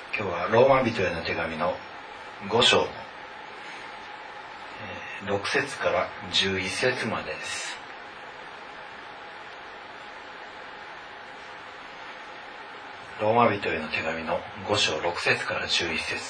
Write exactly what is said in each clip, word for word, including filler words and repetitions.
今日はローマ人への手紙のご章のろく節からじゅういち節までです。ローマ人への手紙のご章ろく節からじゅういち節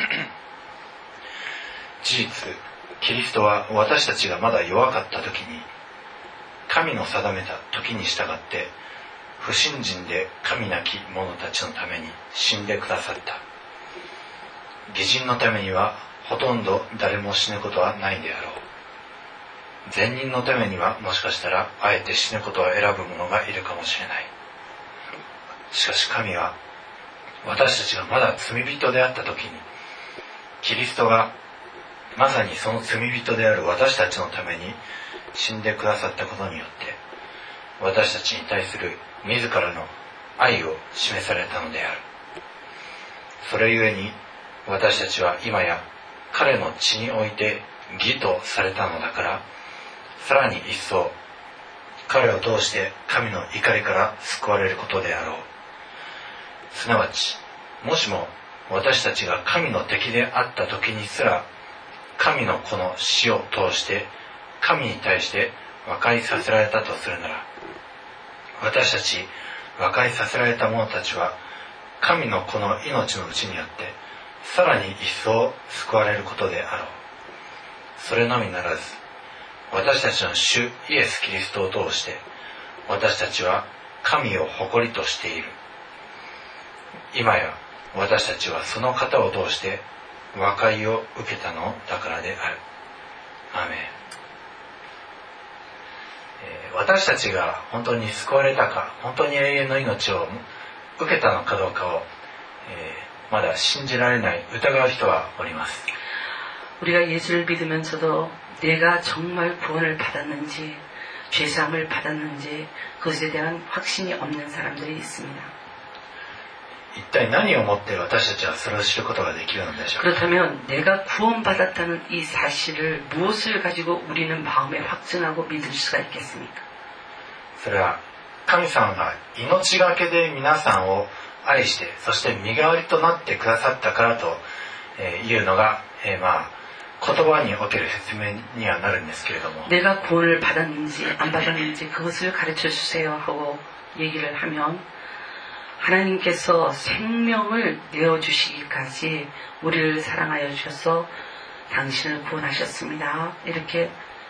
事実、キリストは私たちがまだ弱かった時に神の定めた時に従って不信心で神なき者たちのために死んでくださった。義人のためにはほとんど誰も死ぬことはないであろう。善人のためにはもしかしたらあえて死ぬことを選ぶ者がいるかもしれない。しかし神は私たちがまだ罪人であった時にキリストがまさにその罪人である私たちのために死んでくださったことによって私たちに対する自らの愛を示されたのである。それゆえに私たちは今や彼の血において義とされたのだから、さらに一層彼を通して神の怒りから救われることであろう。すなわちもしも私たちが神の敵であった時にすら神の子の死を通して神に対して和解させられたとするなら、私たち和解させられた者たちは神の子の命のうちにあってさらに一層救われることであろう。それのみならず私たちの主イエス・キリストを通して私たちは神を誇りとしている。今や私たちはその方を通して和解を受けたのだからである。アーメン。私たちが本当に救われたか、本当に永遠の命を受けたのかどうかを、えー、まだ信じられない、疑う人はおります。 우리가 예수를 믿으면서도 내가 정말 구원을 받았는지, 죄사함을 받았는지 그것에 대한 확신이 없는 사람들이 있습니다. 一体何をもって私たちはそれを知ることができるのでしょうか。 그렇다면 내가 구원받았다는 이 사실을 무엇을 가지고 우리는 마음에 확증하고 믿을 수가 있겠습니까? それは神様が命がけで皆さんを愛して、そして身代わりとなってくださったからというのが、えー、まあ言葉における説明にはなるんですけれども、 내가 구원을 받았는지 안 받았는지 그것을 가르쳐 주세요 하고 얘기를 하면 하나님께서 생명을 내어주시기까지 우리를 사랑하여 주셔서 당신을 구원하셨습니다. 이렇게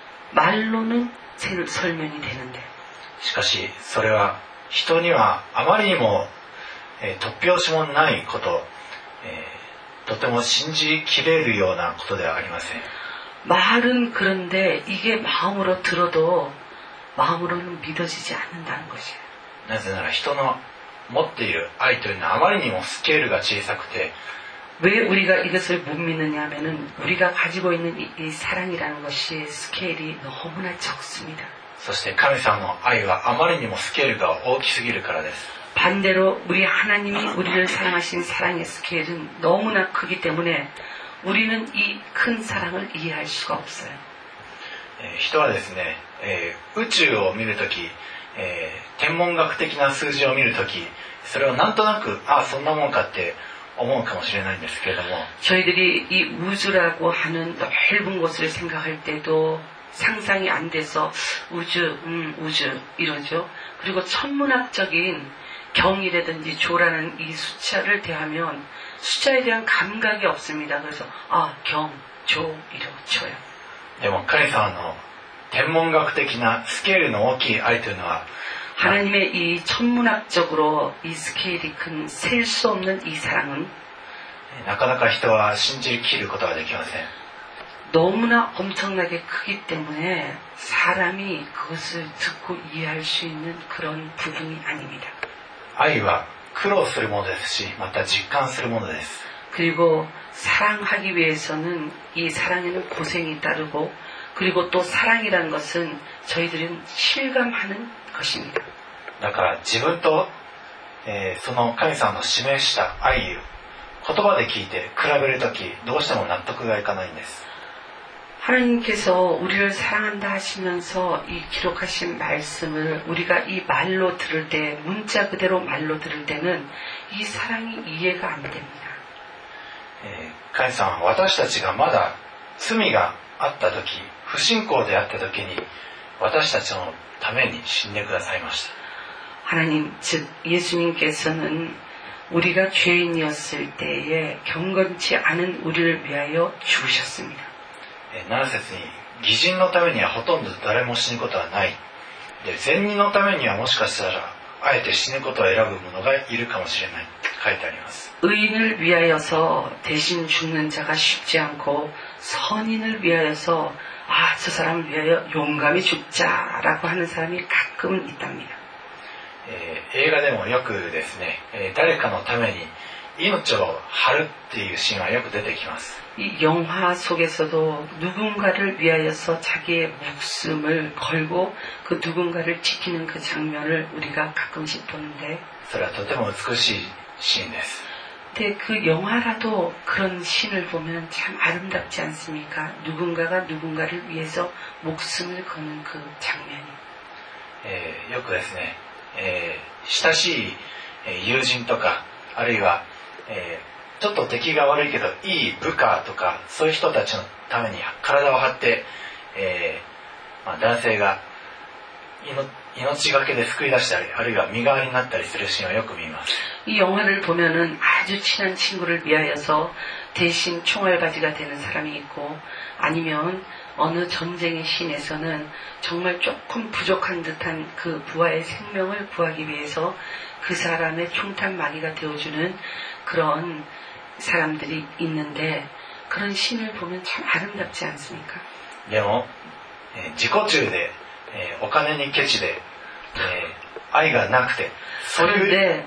말로는 설명이 되는데, しかしそれは人にはあまりにも、えー、突拍子もないこと、えー、とても信じきれるようなことではありません。 말은 그런데 이게 마음으로 들어도 마음으로는 믿어지지 않는다는 것이에요. なぜなら人の持っている愛というのはあまりにもスケールが小さくて、 왜 우리가 이것을 못 믿느냐 하면은 우리가 가지고 있는 이, 이 사랑이라는 것이 스케일이 너무나 적습니다. そして神様の愛はあまりにもスケールが大きすぎるからです。 반대로 우리 하나님이 우리를 사랑하신 사랑의 스케일은 너무나 크기 때문에 우리는 이 큰 사랑을 이해할 수가 없어요. 人はですね、えー、宇宙を見るとき、えー、天文学的な数字を見るとき、それをなんとなく、ああそんなもんかって思うかもしれないんですけれども、 저희들이 이 우주라고 하는 넓은 곳을 생각할 때도 상상이 안 돼서 우주, 음, 우주 이러죠. 그리고 천문학적인 경이라든지 조라는 이 숫자를 대하면 숫자에 대한 감각이 없습니다. 그래서 아, 경, 조 이러죠요. でも神様の天文学的なスケールの大きい愛というのは、 하나님의 이 천문학적으로 이 스케일이 큰 셀 수 없는 이 사랑은 なかなか人は信じきることができません。 너무나 엄청나게 크기 때문에 사람이 그것을 듣고 이해할 수 있는 그런 부분이 아닙니다. 愛は苦労するものですし、また実感するものです。 그리고 사랑하기 위해서는 이 사랑에는 고생이 따르고, 그리고 또 사랑이라는 것은 저희들은 실감하는 것입니다. だから自分と、えー、その神様の示した愛を言葉で聞いて比べるとき、どうしても納得がいかないんです。 하나님께서 우리를 사랑한다 하시면서 이 기록하신 말씀을 우리가 이 말로 들을 때, 문자 그대로 말로 들을 때는 이 사랑이 이해가 안 됩니다. えー、神様は私たちがまだ罪があった時、不信仰であった時に私たちのために死んでくださいました。 하나님, 즉 예수님께서는 우리가 죄인이었을 때에 경건치 않은 우리를 위하여 죽으셨습니다. なな節に義人のためにはほとんど誰も死ぬことはない。で、善人のためにはもしかしたらあえて死ぬことを選ぶ者がいるかもしれないと書いてあります。 의인을 위하여서 대신 죽는 자가 쉽지 않고 선인을 위하여서 아, 저 사람을 위하여 용감히 죽자라고 하는 사람이 가끔 있답니다. えー、映画でもよくですね、えー、誰かのために命を張るっていうシーンはよく出てきます。 이 영화 속에서도 누군가를 위하여서 자기의 목숨을 걸고 그 누군가를 지키는 그 장면을 우리가 가끔씩 보는데 それはとても美しいシーンです。 근데 그 영화라도 그런 신을 보면 참 아름답지 않습니까? 누군가가 누군가를 위해서 목숨을 거는 그 장면이. えー、よくですね、えー、親しい友人とか、あるいは、えー、ちょっと出来が悪いけどいい部下とか、そういう人たちのために体を張って、えーまあ、男性が命がけで救い出したり、あるいは身代わりになったりするシーンをよく見ます。 이 영화를 보면은 아주 친한 친구를 위하여서 대신 총알바지가 되는 사람이 있고, 아니면 어느 전쟁의 씬에서는 정말 조금 부족한 듯한 그 부하의 생명을 구하기 위해서 그 사람의 총탄마귀가 되어주는 그런 사람들이 있는데, 그런 씬을 보면 참 아름답지 않습니까? でも、えー、自己中で、えー、お金にケチで、えー、愛がなくて、そういう 그런데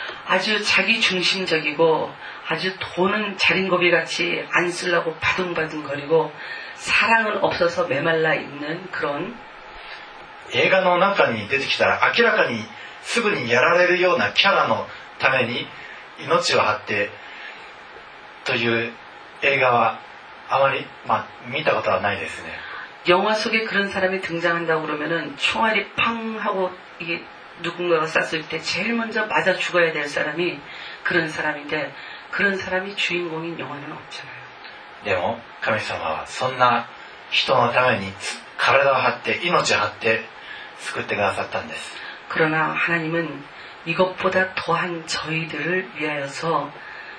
아주 자기 중심적이고 아주 돈은 자린고비같이 안 쓰려고 바둥바둥거리고 사랑은 없어서 메말라 있는 그런 映画の中に出てきたら明らかにすぐにやられるようなキャラのために命を張ってという映画はあまり、まあ、見たことはないですね。 영화 속에 그런 사람이 등장한다고 그러면은 총알이 팡 하고 이게 누군가가 쐈을 때 제일 먼저 맞아 죽어야 될 사람이 그런 사람인데, 그런 사람이 주인공인 영화는 없잖아요. でも神様はそんな人のために体を張って命を張って救ってくださったんです。 그러나 하나님은 이것보다 더한 저희들을 위하여서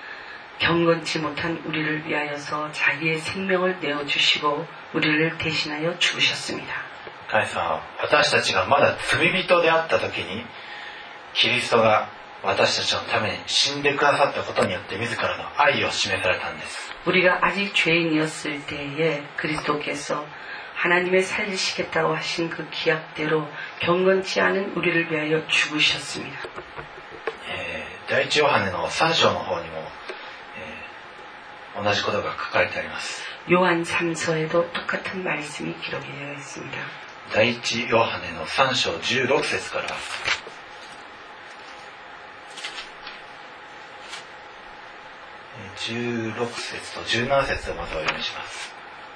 경건치 못한 우리를 위하여서 자기의 생명을 내어주시고 우리를 대신하여 죽으셨습니다. 神様は私たちがまだ罪人であった時にキリストが私たちのために死んでくださったことによって自らの愛を示されたんです。 우리가 아직 죄인이었을 때에 그리스도께서 하나님의 살리시겠다고 하신 그 기약대로 경건치 않은 우리를 위하여 죽으셨습니다. えー、第一ヨハネのさん章の方にも、えー、同じことが書かれてあります。 요한 삼 서에도 똑같은 말씀이 기록이 되어 있습니다. 第一ヨハネのさん章じゅうろく節からじゅうろく節とじゅうなな節をまずお読みします。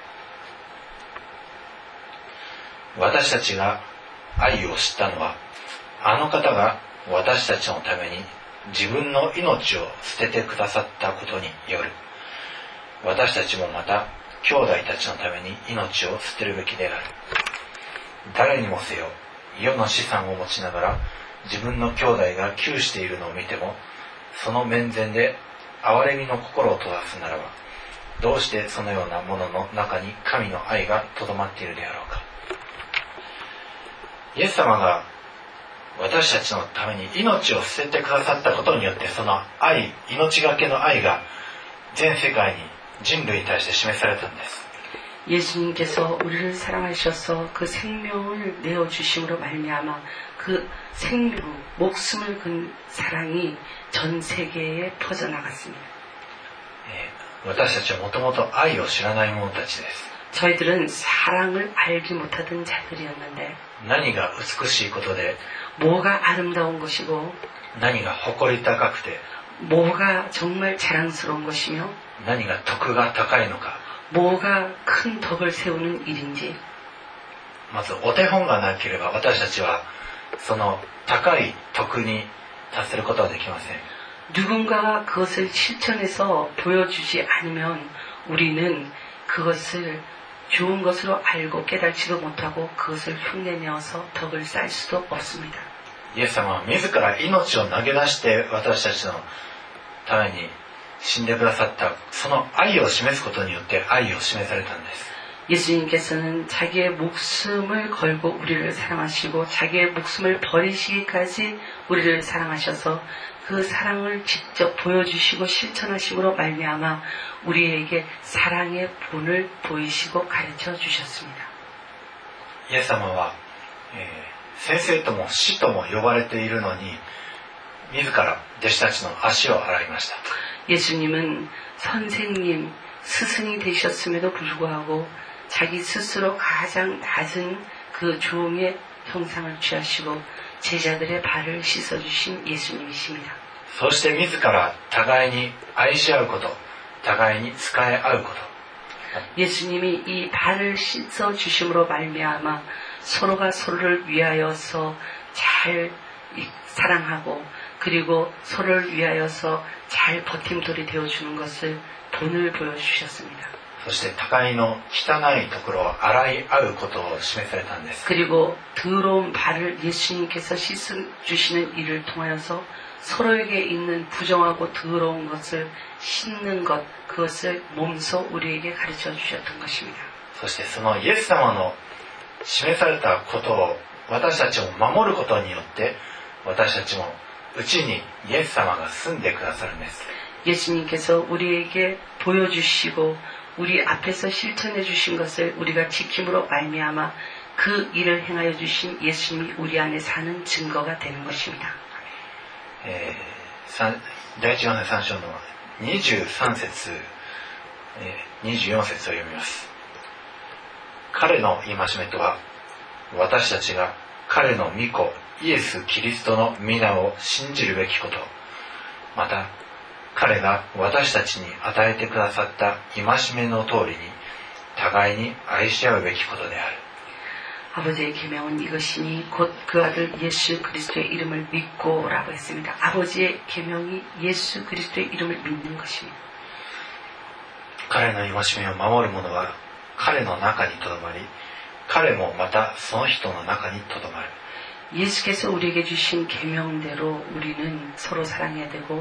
私たちが愛を知ったのは、あの方が私たちのために自分の命を捨ててくださったことによる。私たちもまた兄弟たちのために命を捨てるべきである。誰にもせよ、世の資産を持ちながら自分の兄弟が窮しているのを見ても、その面前で憐れみの心を閉ざすならば、どうしてそのようなものの中に神の愛がとどまっているであろうか。イエス様が私たちのために命を捨ててくださったことによって、その愛、命がけの愛が全世界に人類に対して示されたんです。 예수님께서 우리를 사랑하셔서 그 생명을 내어주심으로 말미암아 그 생명, 목숨을 건 사랑이 전 세계에 퍼져나갔습니다. 私たちはもともと愛を知らない者たちです。 저희들은 사랑을 알지 못하던 자들이었는데, 何が美しいことで、 뭐가 아름다운 것이고, 何が誇り高くて、 뭐가 정말 자랑스러운 것이며, 何が徳が高いのか、 뭐가 큰 덕을 세우는 일인지, まずお手本がなければ私たちはその高い徳に達することはできません。 누군가가 그것을 실천해서 보여주지 않으면 우리는 그것을 좋은 것으로 알고 깨달지도 못하고 그것을 흉내내어서 덕을 쌓을 수도 없습니다. イエス様は自ら命を投げ出して私たちのために死んでくださったその愛を示すことによって愛を示されたんです。 예수님께서는 자기의 목숨을 걸고 우리를 사랑하시고 자기의 목숨을 버리시기까지 우리를 사랑하셔서 그 사랑을 직접 보여주시고 실천하심으로 말미암아 우리에게 사랑의 본을 보이시고 가르쳐 주셨습니다. イエス様は、えー先生とも師とも呼ばれているのに自ら弟子たちの足を洗いました。 예수님은 선생님, 스승이 되셨음에도 불구하고 자기 스스로 가장 낮은 그 종의 형상을 취하시고 제자들의 발을 씻어주신 예수님이십니다. そして自ら互いに愛し合うこと、互いに仕え合うこと。 예수님이 이 발을 씻어주심으로 말미암아 서로가 서로를 위하여서 잘 사랑하고 그리고 서로를 위하여서 잘 버팀돌이 되어주는 것을 본을 보여주셨습니다. そして互いの汚いところを洗い合うことを示されたんです。 그리고 더러운 발을 예수님께서 씻어주시는 일을 통하여서 서로에게 있는 부정하고 더러운 것을 씻는 것, 그것을 몸소 우리에게 가르쳐 주셨던 것입니다. そしてそのイエス様の示されたことを私たちも守ることによって私たちもうちにイエス様が住んでくださるんです。 예수님께서 우리에게 보여주시고 우리 앞에서 실천해 주신 것을 우리가 지킴으로 말미암아 그 일을 행하여 주신 예수님이 우리 안에 사는 증거가 되는 것입니다. えー、第一ヨハネさん章のにじゅうさん節、えー、にじゅうよん節を読みます。彼の戒めとは私たちが彼の御子イエス・キリストの皆を信じるべきこと、また彼が私たちに与えてくださった戒めの通りに互いに愛し合うべきことである。 아버지의 계명은 이것이니 곧 그 아들 예수 그리스도의 이름을 믿고라고 했습니다. 아버지의 계명이 예수 그리스도의 이름을 믿는 것입니다. 彼の戒めを守る者は彼の中にとどまり、彼もまたその人の中にとどまる。 예수께서 우리에게 주신 계명대로 우리는 서로 사랑해야 되고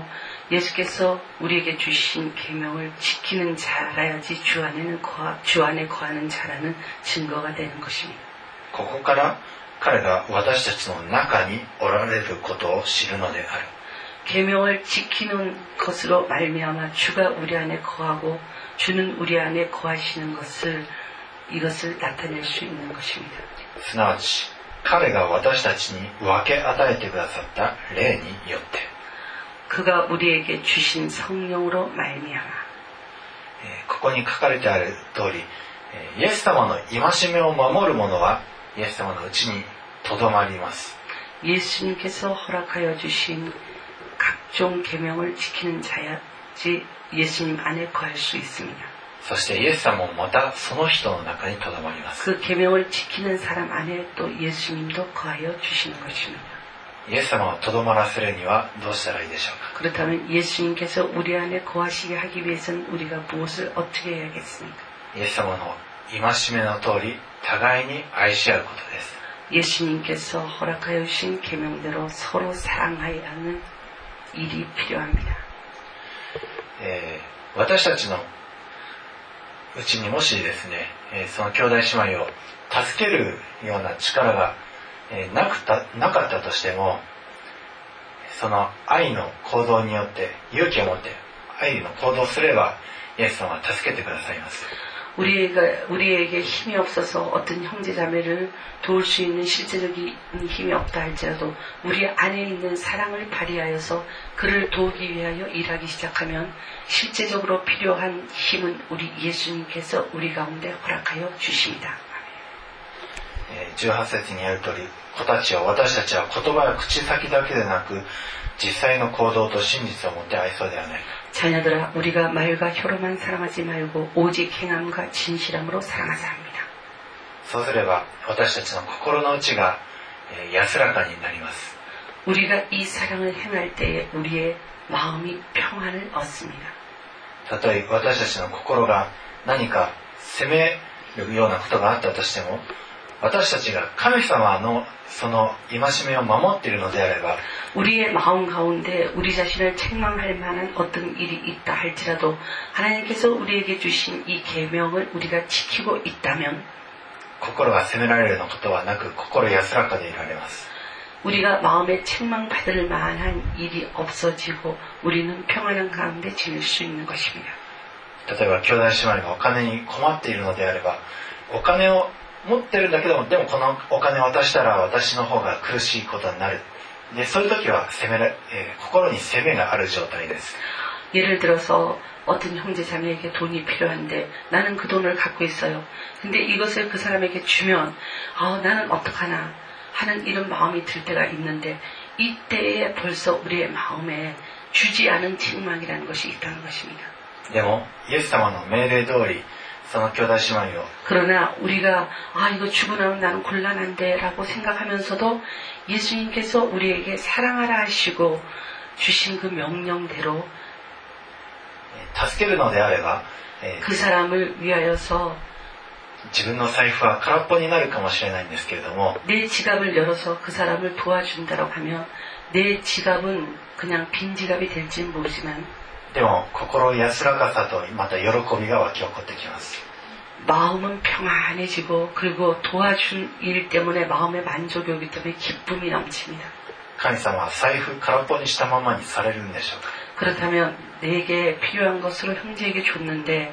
예수께서 우리에게 주신 계명을 지키는 자라야지 주 안에는 거하, 주 안에 거하는 자라는 증거가 되는 것입니다. ここから彼が私たちの中におられることを知るのである。 계명을 지키는 것으로 말미암아 주가 우리 안에 거하고 주는 우리 안에 거하시는 것을 이것을 나타낼 수 있는 것입니다. すなわち彼が私たちに分け与えてくださった霊によって。 그가 우리에게 주신 성령으로 말미암아. ここに書かれてある通り、イエス様の戒めを守る者はイエス様のうちにとどまります。 예수님께서 허락하여 주신 각종 계명을 지키는 자야지 예수님 안에 거할 수 있습니다. そしてイエス様もまたその人の中にとどまります。 그 계명을 지키는 사람 안에 또 예수님도 거하여 주시는 것입니다. イエス様をとどまらせるにはどうしたらいいでしょうか。 그렇다면 예수님께서 우리 안에 거하시게 하기 위해서는 우리가 무엇을 어떻게 해야겠습니까? イエス様の戒めの通り互いに愛し合うことです。 예수님께서 허락하여 주신 계명대로 서로 사랑하여 하는 일이 필요합니다. えー、私たちのうちにもしですね、えー、その兄弟姉妹を助けるような力が、えー、なくた、なかったとしても、その愛の行動によって勇気を持って愛の行動をすればイエス様は助けてくださいます。 우리가, 우리에게 힘이 없어서 어떤 형제자매를 도울 수 있는 실제적인 힘이 없다 할지라도 우리 안에 있는 사랑을 발휘하여서 그를 도우기 위하여 일하기 시작하면 실제적으로 필요한 힘은 우리 예수님께서 우리 가운데 허락하여 주십니다. じゅうはち節にある通り、子たちは私たちは言葉や口先だけでなく実際の行動と真実を持って愛そうではないか。 자녀들아, 우리가 말과 혀로만 사랑하지 말고 오직 행함과 진실함으로 사랑하자 합니다. そうすれば私たちの心の内が安らかになります。 우리가 이 사랑을 행할 때에 우리의 마음이 평안을 얻습니다. たとえ私たちの心が何か責めるようなことがあったとしても、私たちが神様のその戒めを守っているのであれば、 우리의 마음 가운데 우리 자신을 책망할 만한 어떤 일이 있다 할지라도 하나님께서 우리에게 주신 이 계명을 우리가 지키고 있다면 心が責められるようなことはなく、心安らかでいられます。 우리가 마음에 책망받을 만한 일이 없어지고 우리는 평안한 가운데 지낼 수 있는 것입니다. 例えば兄弟姉妹がお金に困っているのであれば、お金を持ってるんだけども、でもこのお金を渡したら私の方が苦しいことになる。で、そういう時は責めら、えー、心に責めがある状態です。 예를 들어서 어떤 형제자매에게 돈이 필요한데 나는 그 돈을 갖고 있어요. 근데 이것을 그 사람에게 주면 아, 나는 어떡하나 하는 이런 마음이 들 때가 있는데 이때에 벌써 우리의 마음에 주지 않은 책망이라는 것이 있다는 것입니다. でもイエス様の命令通りその兄弟姉妹を 그러나 우리가 아 이거 주고 나면 나는 곤란한데 라고 생각하면서도 예수님께서 우리에게 사랑하라 하시고 주신 그 명령대로 助けるのであれば、 그 사람을 위하여서 自分の財布は空っぽになるかもしれないんですけれども、 내 지갑을 열어서 그 사람을 도와준다고 하면 내 지갑은 그냥 빈 지갑이 될지는 모르지만 でも心安らかさとまた喜びが湧き起こってきます。 마음은 평안해지고 그리고 도와준 일 때문에 마음의 만족이 오기 때문에 기쁨이 넘칩니다. 神様は財布空っぽにしたままにされるんでしょうか。 그렇다면 내게 필요한 것으로 형제에게 줬는데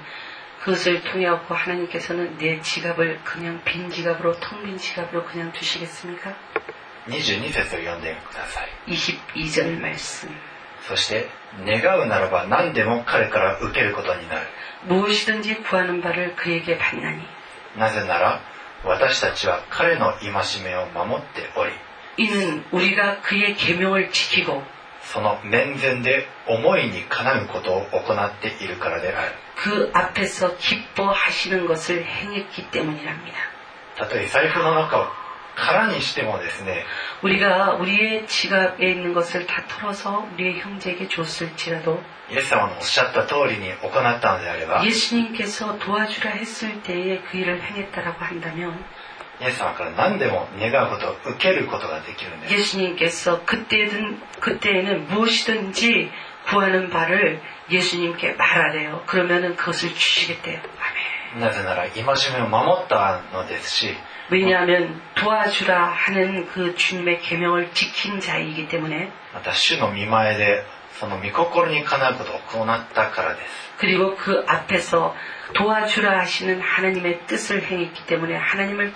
그것을 통해 갖고 하나님께서는 내 지갑을 그냥 빈 지갑으로 텅 빈 지갑으로 그냥 두시겠습니까? にじゅうに節を読んでください。 이십이 절 말씀. そして願うならば何でも彼から受けることになる。 무엇이든지 구하는 바를 그에게 받나니 なぜなら私たちは彼の戒めを守っており、 이는 우리가 그의 계명을 지키고 その面前で思いにかなうことを行っているからである。 그 앞에서 기뻐하시는 것을 행했기 때문이랍니다. たとえ財布の中を空にしてもですね、 우리가 우리의 지갑에 있는 것을 다 털어서 우리의 형제에게 줬을지라도 イエス様のおっしゃった通りに行ったのであれば、 예수님께서 도와주라 했을 때에 그 일을 행했다라고 한다면 イエス様から何でも願うことを受けることができるんです。 예수님께서 그때든 그때에는 무엇이든지 구하는 바를 예수님께 말하래요. 그러면은 그것을 주시겠대요. 아멘. なぜなら戒めを守ったのですし、 왜냐하면 도와주라 하는 그 주님의 계명을 지킨 자이기 때문에 また主の御前でその御心にかなうことを行ったからです。 그리고 그 앞에서 도와주라 하시는 하나님의 뜻을 행했기 때문에 하나님을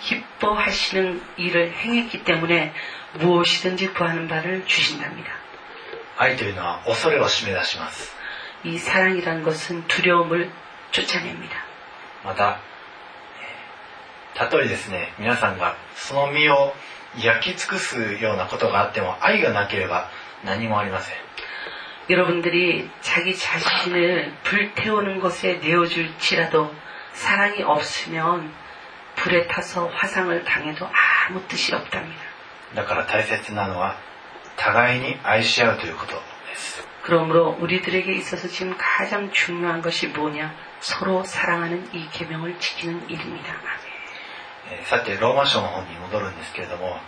기뻐하시는 일을 행했기 때문에 무엇이든지 구하는 바를 주신답니다. 愛というのは恐れを締め出します。 이 사랑이란 것은 두려움을 쫓아냅니다. またたとえですね、皆さんがその身を焼き尽くすようなことがあっても愛がなければ何もありません。 여러분들이 자기 자신을 불태우는 것에 내어줄지라도 사랑이 없으면 불에 타서 화상을 당해도 아무 뜻이 없답니다. だから大切なのは互いに愛し合うということです。 그러므로 우리들에게 있어서 지금 가장 중요한 것이 뭐냐? 서로 사랑하는 이 계명을 지키는 일입니다. 아멘. さてローマ書の方に戻るんですけれども、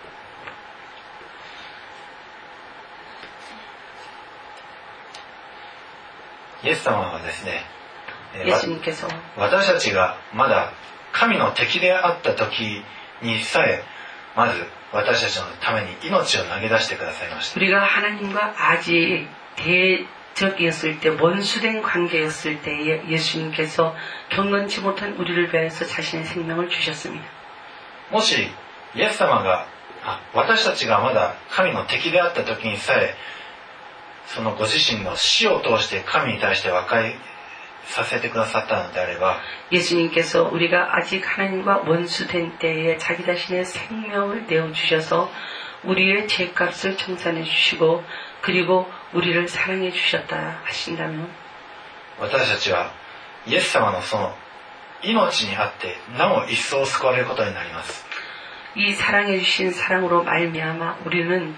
イエス様はですね、 예수님께서 私たちがまだ神の敵であった時にさえまず私たちのために命を投げ出してくださいました。 우리가 하나님과 아직 대적이었을 때 원수된 관계였을 때에 예수님께서 경건치 못한 우리를 위하여서 자신의 생명을 주셨습니다. もしイエス様があ私たちがまだ神の敵であった時にさえそのご自身の死を通して神に対して和解させてくださったのであれば 예수님께서 우리가 아직 하나님과 원수된 때에 자기 자신의 생명을 내어주셔서 우리의 죄값을 청산해 주시고 그리고 우리를 사랑해 주셨다 하신다면 私たちはイエス様のその命にあってなお一層救われることになります。 이 사랑해 주신 사랑으로 말미암아 우리는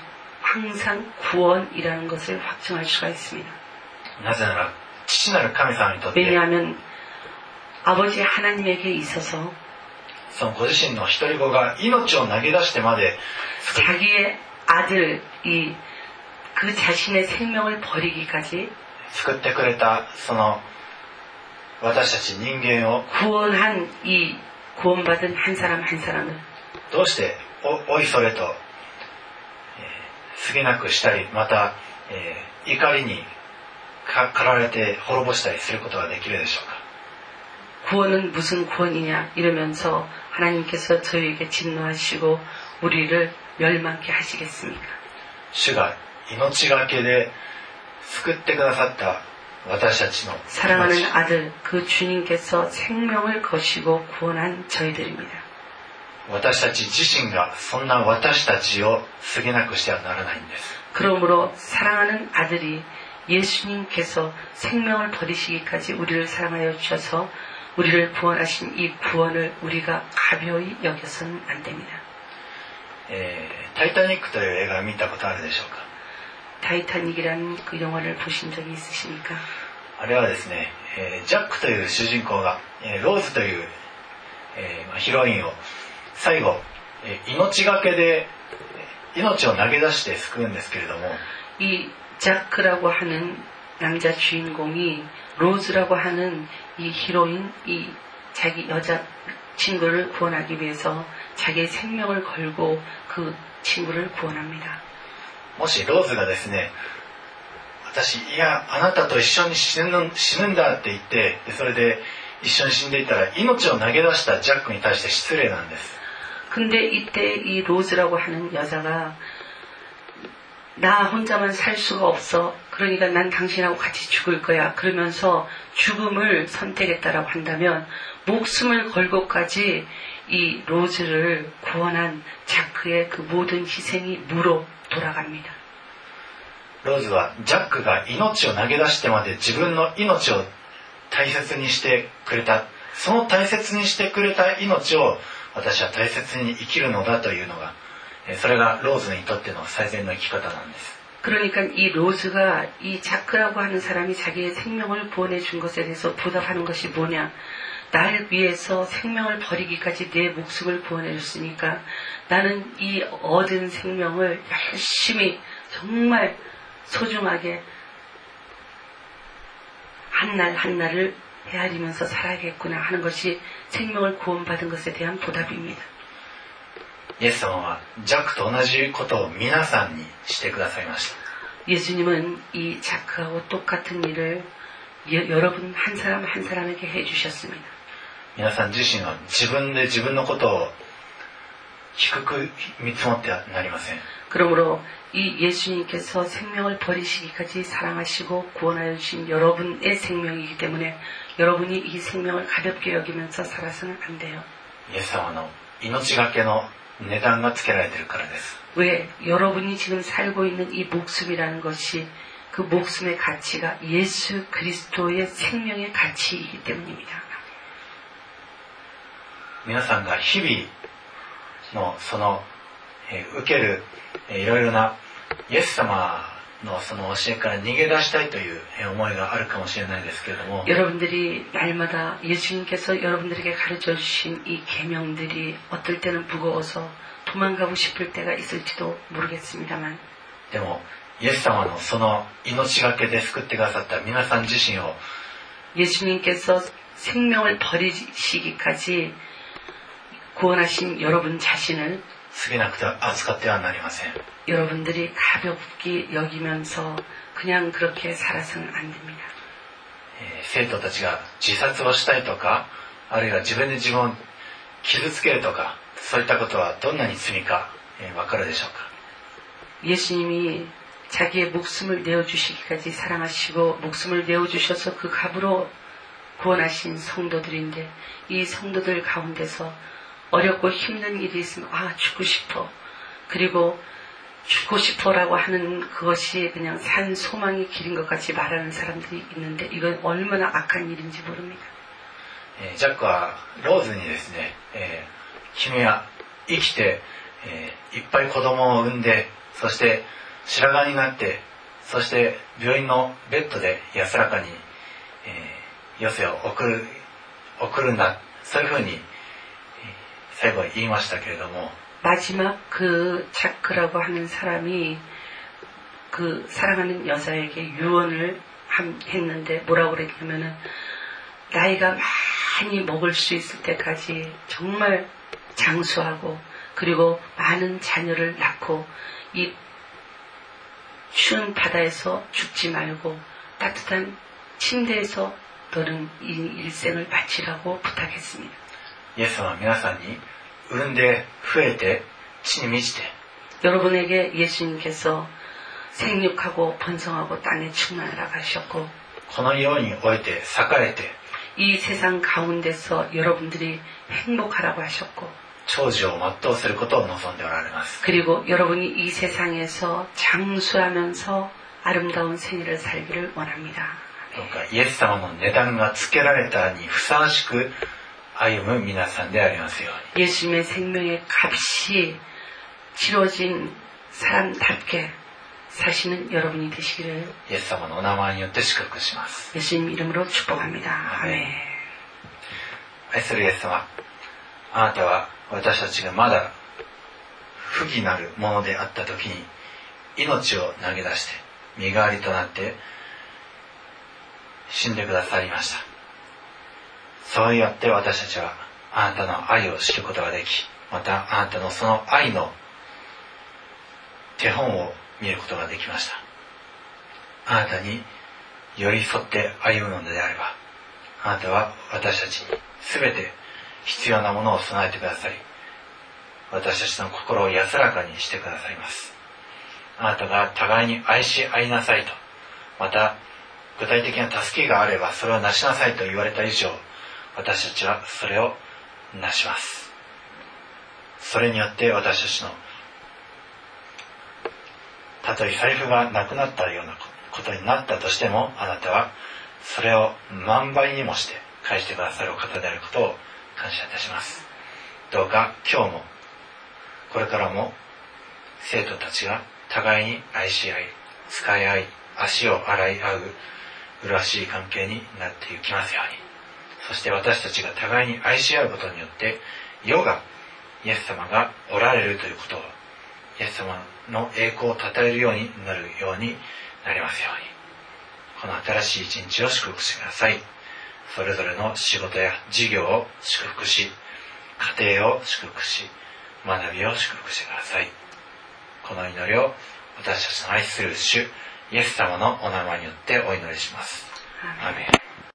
항상 구원이라는 것을 확증할 수가 있습니다. なぜなら父なる神様にとって 왜냐하면 아버지 하나님에게 있어서 そのご自身の一人子が命を投げ出してまで 자기의 아들이 그 자신의 생명을 버리기까지 救ってくれたその私たち人間を 구원한 이 구원받은 한 사람 한 사람을 どうしておおいそれと、えー、過ぎなくしたりまた、えー、怒りにか駆られて滅ぼしたりすることができるでしょうか。 구원은 무슨 구원이냐 이러면서 하나님께서 저희에게 진노하시고 우리를 멸망케 하시겠습니까? 主が命がけで救ってくださった私たちの 사랑하는 아들 그 주님께서 생명을 거시고 구원한 저희들입니다. 私たち自身がそんな私たちを過ぎなくしてはならないんです。 그러므로 사랑하는 아들이 예수님께서 생명을 버리시기까지 우리를 사랑하여 주셔서 우리를 구원하신 이 구원을 우리가 가벼이 여겨서는 안 됩니다. えー、タイタニックという映画を見たことあるでしょうか。 타이타닉이라는 그 영화를 보신 적이 있으십니까? あれはですね、えー、ジャックという主人公が、えー、ローズという、えー、ヒロインを最後、えー、命がけで命を投げ出して救うんですけれども 이 자크라고 하는 남자 주인공이 로즈라고 하는 이 히로인, 이 자기 여자 친구를 구원하기 위해서 자기의 생명을 걸고 그 친구를 구원합니다. もしローズがですね、私いやあなたと一緒に死ぬ、死ぬんだって言ってでそれで一緒に死んでいったら命を投げ出したジャックに対して失礼なんです。 근데 이때 이 로즈라고 하는 여자가 나 혼자만 살 수가 없어. 그러니까 난 당신하고 같이 죽을 거야. 그러면서 죽음을 선택했다라고 한다면 목숨을 걸고까지 이 로즈를 구원한 자크의 그 모든 희생이 무로 돌아갑니다. ローズはジャックが命を投げ出してまで自分の命を大切にしてくれた。その大切にしてくれた命を私は大切に生きるのだというのがそれがローズにとっての最善の生き方なんです。 그러니까 이 로즈가 이 자크라고 하는 사람이 자기의 생명을 구원해 준 것에 대해서 보답하는 것이 뭐냐? 날 위해서 생명을 버리기까지 내 목숨을 구원해 줬으니까 나는 이 얻은 생명을 열심히 정말 소중하게 한날 한날을 헤아리면서 살아야겠구나 하는 것이 생명을 구원받은 것에 대한 보답입니다. イエス様はジャックと同じことを皆さんにしてくださいました。 예수님은 이 자크하고 똑같은 일을 여러분 한 사람 한 사람에게 해주셨습니다. 皆さん自身は自分で自分のことを低く見積もってはなりません。 그러므로 이 예수님께서 생명을 버리시기까지 사랑하시고 구원하여 주신 여러분의 생명이기 때문에 여러분이 이 생명을 가볍게 여기면서 살아서는 안 돼요. イエス様の命がけの値段がつけられているからです。 왜? 여러분이 지금 살고 있는 이 목숨이라는 것이 그 목숨의 가치가 예수 그리스도의 생명의 가치이기 때문입니다. 皆さんが日々のその、えー、受ける、えー、いろいろなイエス様のその教えから逃げ出したいという思いがあるかもしれないですけれども 여러분들이 날마다 예수님께서 여러분들에게 가르쳐 주신 이 계명들이 어떨 때는 무거워서 도망가고 싶을 때가 있을지도 모르겠습니다만 でもイエス様のその命がけで救ってくださった皆さん自身を 예수님께서 생명을 버리시기까지 구원하신 여러분 자신을 過ぎなくては扱ってはなりません。 여러분들이 가볍게 여기면서 그냥 그렇게 살아서는 안 됩니다. えー、生徒たちが自殺をしたいとかあるいは自分で自分を傷つけるとかそういったことはどんなに罪か、えー、分かるでしょうか。 예수님이 자기의 목숨을 내어주시기까지 사랑하시고 목숨을 내어주셔서 그 값으로 구원하신 성도들인데 이 성도들 가운데서 어렵고 힘든 일이 있으면 아 죽고 싶어 그리고 죽고 싶어라고 하는 그것이 그냥 산 소망의 길인 것 같이 말하는 사람들이 있는데 이건 얼마나 악한 일인지 모릅니다. えー、ジャックはローズにですね、えー、君は生きて、えー、いっぱい子供を産んでそして白髪になって、そして病院のベッドで安らかに、えー、余生を送る、送るんだ、そういうふうに、えー、最後は言いましたけれども、 마지막 그 자크라고 하는 사람이 그 사랑하는 여자에게 유언을 했는데 뭐라고 그랬냐면은 나이가 많이 먹을 수 있을 때까지 정말 장수하고 그리고 많은 자녀를 낳고 이 추운 바다에서 죽지 말고 따뜻한 침대에서 너는 이 일생을 마치라고 부탁했습니다. イエス様は皆さんに産んで増えて地に満ちて 여러분에게 예수님께서 생육하고 번성하고 땅에 충만하라고 하셨고 この世において栄えて 이 세상 가운데서 여러분들이 행복하라고 하셨고 長寿を全うすることを望んでおられます。 그리고 여러분이 이 세상에서 장수하면서 아름다운 생애를 살기를 원합니다. どうかイエス様の値段がつけられたにふさわしく歩む皆さんでありますように。 예수님의 생명의 값이 치러진 사람답게 사시는 여러분이 되시기를 イエス様のお名前によって祝福します。 예수님 이름으로 축복합니다. 아멘. 愛するイエス様、あなたは私たちがまだ不義なるものであった時に命を投げ出して身代わりとなって死んでくださりました。そうやって私たちはあなたの愛を知ることができ、またあなたのその愛の手本を見ることができました。あなたに寄り添って歩むのであれば、あなたは私たちに全て必要なものを備えてくださり、私たちの心を安らかにしてくださいます。あなたが互いに愛し合いなさいと、また具体的な助けがあればそれをなしなさいと言われた以上、私たちはそれをなします。それによって私たちのたとえ財布がなくなったようなことになったとしても、あなたはそれを万倍にもして返してくださるお方であることを感謝いたします。どうか今日もこれからも生徒たちが互いに愛し合い、使い合い、足を洗い合う麗しい関係になっていきますように。そして私たちが互いに愛し合うことによって世がイエス様がおられるということを、イエス様の栄光を称えるようになるようになりますように。この新しい一日を祝福してください。それぞれの仕事や事業を祝福し、家庭を祝福し、学びを祝福してください。この祈りを私たちの愛する主イエス様のお名前によってお祈りします。アーメン。